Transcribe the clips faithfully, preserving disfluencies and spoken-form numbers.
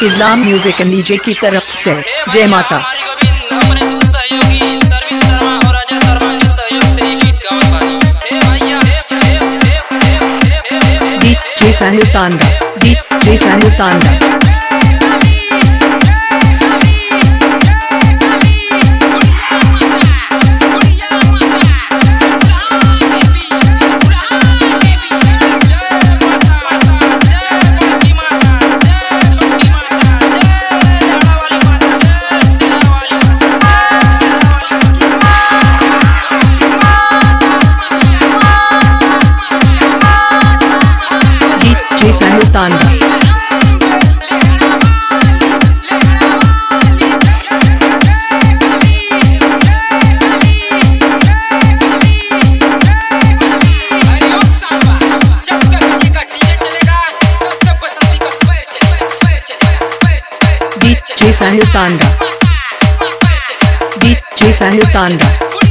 Islam music and DJ की तरफ से जय माता। डीजे सानू तांडा, डीजे सानू तांडा। डीजे सानू तांडा। डीजे सानू तांडा, डीजे सानू तांडा।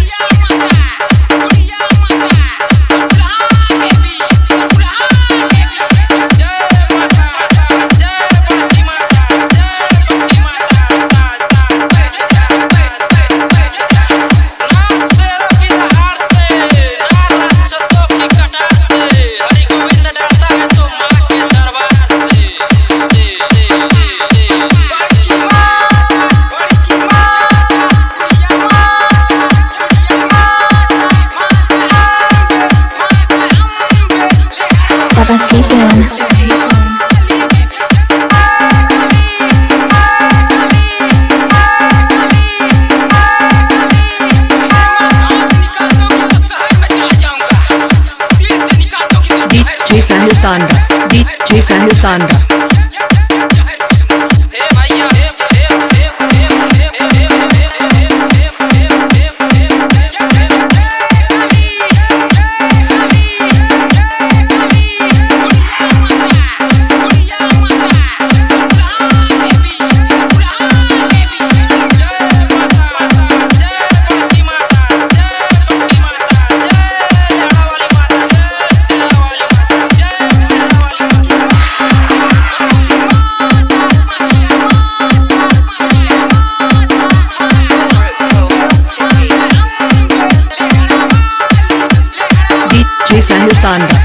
Papa sleeping. डीजे सानू तांडा, डीजे सानू तांडा। डीजे सानू तांडा।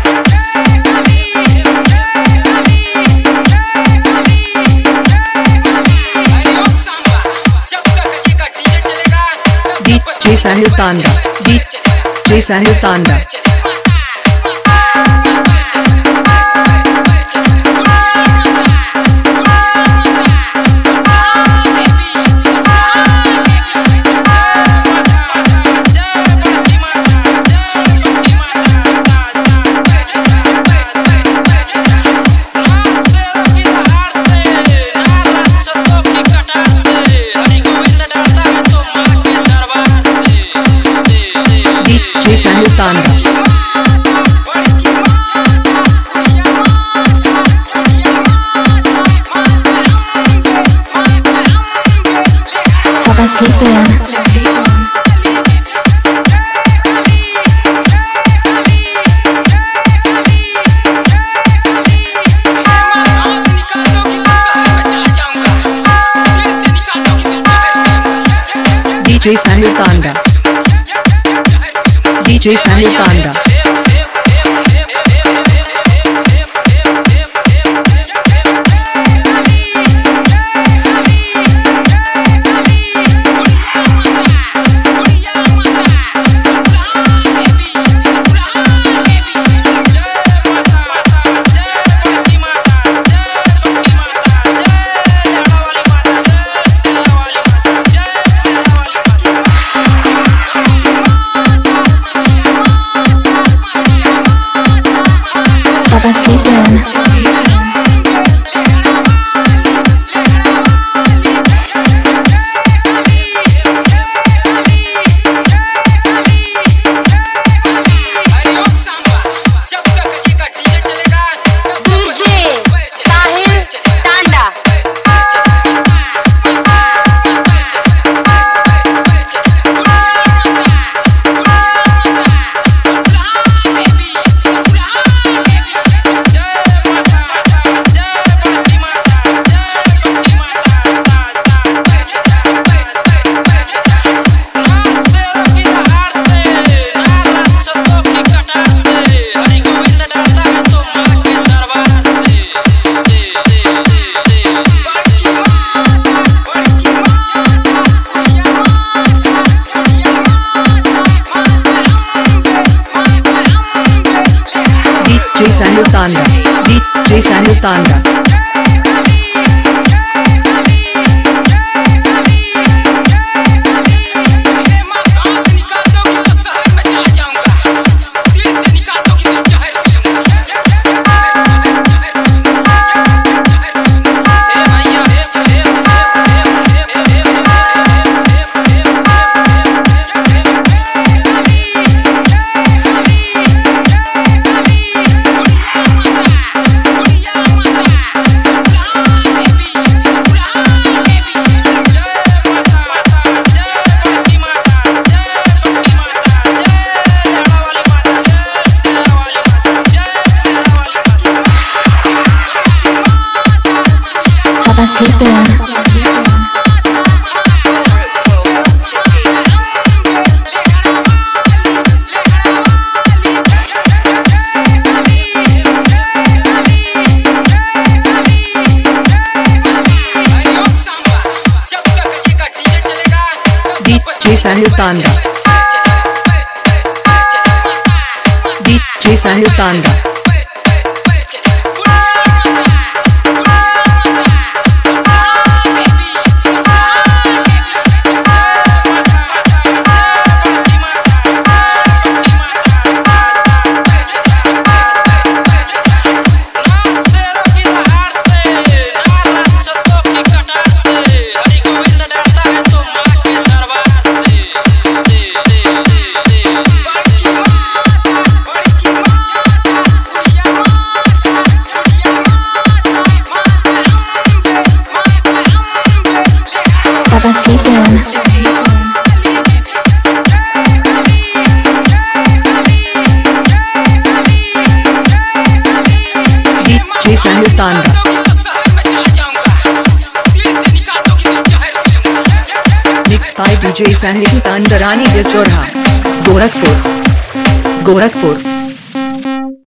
डीजे सानू तांडा, डीजे सानू तांडा। डीजे सानू तांडा। Papa sleeping. डीजे सानू तांडा, डीजे सानू तांडा। Sandu Tanda, D J Sandu Tanda. Papa sleeping. D J Sandu Tanda, D J Sandu Tanda. Papa sleeping. D J Sandu Tanda. Mixed by D J Sandu Tanda, Rani Chorha, Gorakhpur, Gorakhpur.